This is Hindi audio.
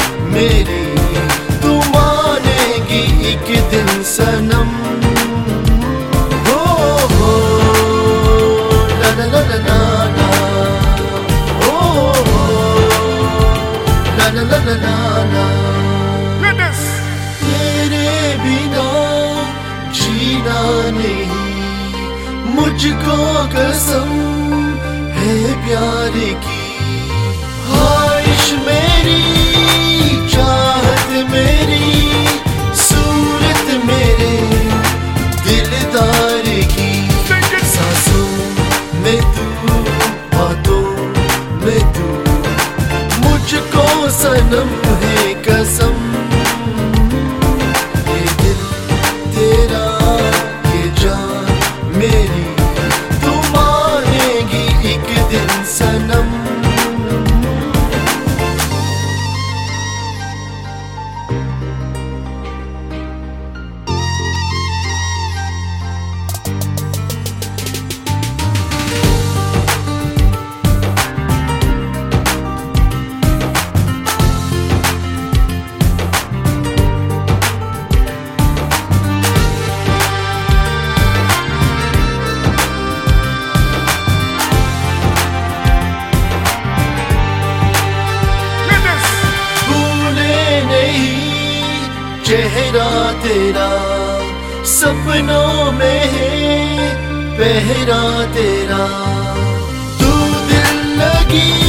मेरी, तू मानेगी एक दिन सनम। हो ला ला ला ला ला, हो ला ला ला ला ला। तेरे बिना जीना नहीं, मुझको कसम है प्यार की। ख्वाहिश मेरी, चाहत मेरी, सूरत मेरे दिलदार की। सांसों में तू, बातों में तू, मुझको सनम है कसम। ये दिल तेरा, ये जान मेरी, तू मानेगी एक दिन सनम। चेहरा तेरा सपनों में है, पहरा तेरा, तू दिल लगी